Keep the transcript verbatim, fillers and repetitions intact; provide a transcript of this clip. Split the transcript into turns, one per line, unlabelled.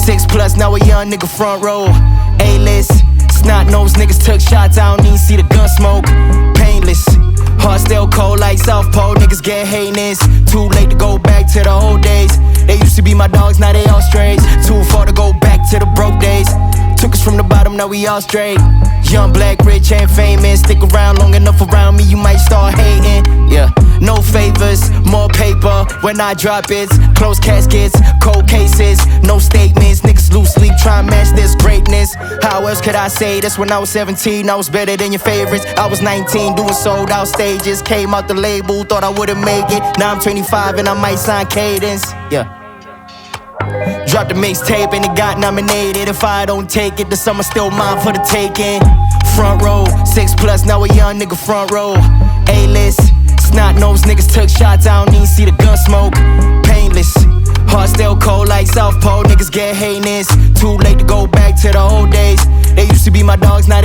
Six plus, now a young nigga front row. A-list, snot nose niggas took shots, I don't even see the gun smoke. Painless, heart still cold like South Pole, niggas get hatiness. Too late to go back to the old days. They used to be my dogs, now they all strays. Too far to go back to the broke days. Took us from the bottom, now we all straight. Young, black, rich, and famous. Stick around long enough around me, you might start hating. Yeah, no favors, more paper. When I drop it, closed caskets, cold cases, no statements. Niggas loose sleep, try and match this greatness. How else could I say this? When I was seventeen, I was better than your favorites. I was nineteen, doing sold out stages. Came out the label, thought I wouldn't make it. Now I'm twenty-five and I might sign Cadence. Yeah. Dropped the mixtape and it got nominated. If I don't take it, the summer still mine for the taking. Front row, six plus, now a young nigga front row. A-list, snot nose niggas took shots, I don't even see the gun smoke. Painless, heart still cold like South Pole, niggas get hatiness. Too late to go back to the old days. They used to be my dogs, now